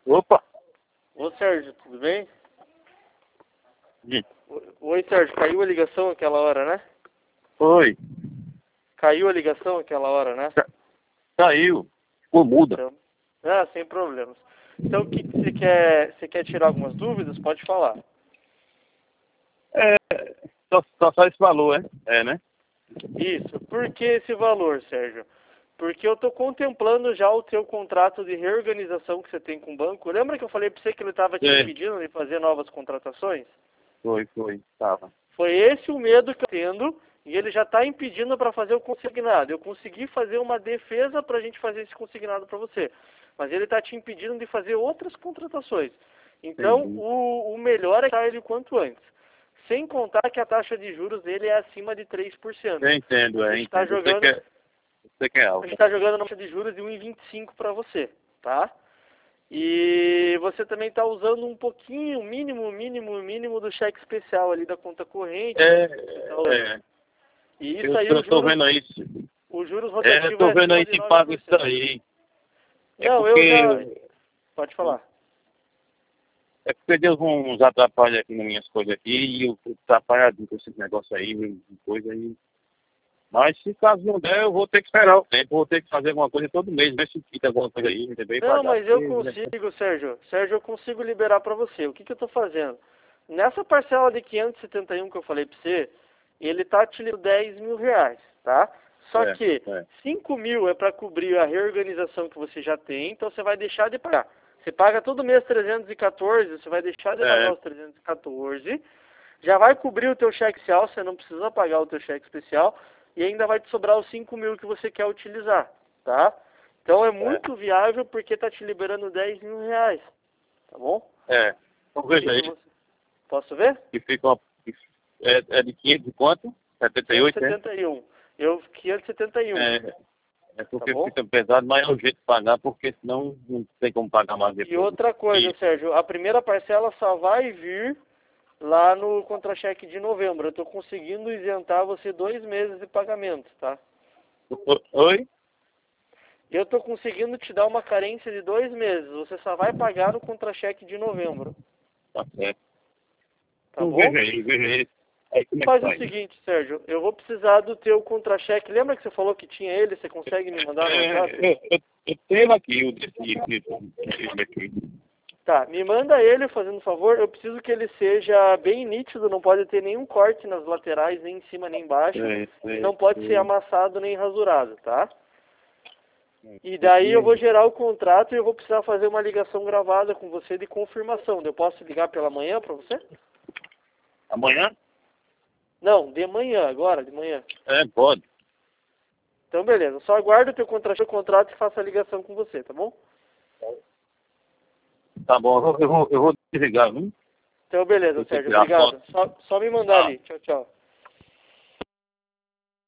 Opa! Ô Sérgio, tudo bem? Hum. Oi Sérgio, caiu a ligação aquela hora, né? Oi. Caiu a ligação aquela hora, né? Caiu. Ficou muda. Então, sem problemas. Então o que você quer? Você quer tirar algumas dúvidas? Pode falar. É, só esse valor, né? Isso. Por que esse valor, Sérgio? Porque eu estou contemplando já o teu contrato de reorganização que você tem com o banco. Lembra que eu falei para você que ele estava te impedindo de fazer novas contratações? Foi. Tava. Foi esse o medo que eu tendo e ele já está impedindo para fazer o consignado. Eu consegui fazer uma defesa para a gente fazer esse consignado para você, mas ele está te impedindo de fazer outras contratações. Então, o melhor é tirar ele o quanto antes. Sem contar que a taxa de juros dele é acima de 3%. Eu entendo, A gente está jogando, você quer algo. a gente está jogando a taxa de juros de 1,25 para você, tá? E você também está usando um pouquinho, mínimo do cheque especial ali da conta corrente. E isso aí, eu tô vendo isso. os juros rotativos Eu tô vendo aí se paga 9%. isso aí. Não, Pode falar. É porque deu uns atrapalhos aqui nas minhas coisas aqui e eu tô atrapalhado com esse negócio aí, coisa aí. Mas se caso não der, eu vou ter que esperar o tempo, vou ter que fazer alguma coisa todo mês, ver se quita alguma coisa aí, também. Não, mas eu consigo, Sérgio. Sérgio, eu consigo liberar para você. O que eu estou fazendo? Nessa parcela de 571 que eu falei para você, ele está te dando 10 mil reais, tá? Só que 5 mil é para cobrir a reorganização que você já tem, então você vai deixar de pagar. Você paga todo mês 314, você vai deixar de pagar os 314, já vai cobrir o teu cheque especial, você não precisa pagar o teu cheque especial, e ainda vai te sobrar os 5 mil que você quer utilizar, tá? Então é muito viável porque tá te liberando 10 mil reais, tá bom? Então veja aí. Posso ver? Que fica é de 500 de quanto? 78, 571. 571. É porque fica pesado, mas é o jeito de pagar, porque senão não tem como pagar mais depois. E outra coisa, Sérgio, a primeira parcela só vai vir lá no contra-cheque de novembro. Eu estou conseguindo isentar você 2 meses de pagamento, tá? Oi? Eu estou conseguindo te dar uma carência de 2 meses. Você só vai pagar no contra-cheque de novembro. Tá certo. Tá bom? Veja aí. Faz o seguinte, Sérgio, eu vou precisar do teu contra-cheque. Lembra que você falou que tinha ele? Você consegue me mandar no WhatsApp? Eu tenho aqui, o desse aqui. Tá, me manda ele, fazendo um favor. Eu preciso que ele seja bem nítido, não pode ter nenhum corte nas laterais, nem em cima nem embaixo. Não pode ser amassado nem rasurado, tá? E daí eu vou gerar o contrato e eu vou precisar fazer uma ligação gravada com você de confirmação. Eu posso ligar pela manhã para você? Amanhã? Não, de manhã, agora, de manhã. Pode. Então, beleza. Só aguardo o teu contrato e faço a ligação com você, tá bom? Tá bom, eu vou desligar, viu? Então, beleza, Sérgio. Obrigado. Só me mandar ali. Tchau, tchau.